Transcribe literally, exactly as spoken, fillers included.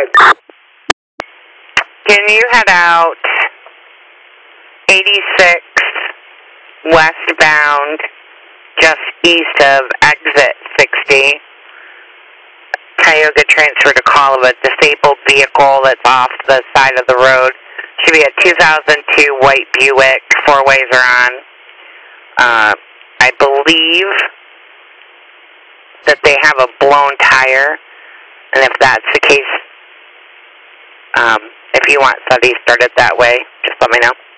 ahead. Can you head out eighty-six westbound, just east of exit sixty? Tioga transfer to call of a disabled vehicle that's off the side of the road. Should be a two thousand two white Buick. Four ways are on. Uh, I believe that they have a blown tire, and if that's the case, um, if you want studies started that way, just let me know.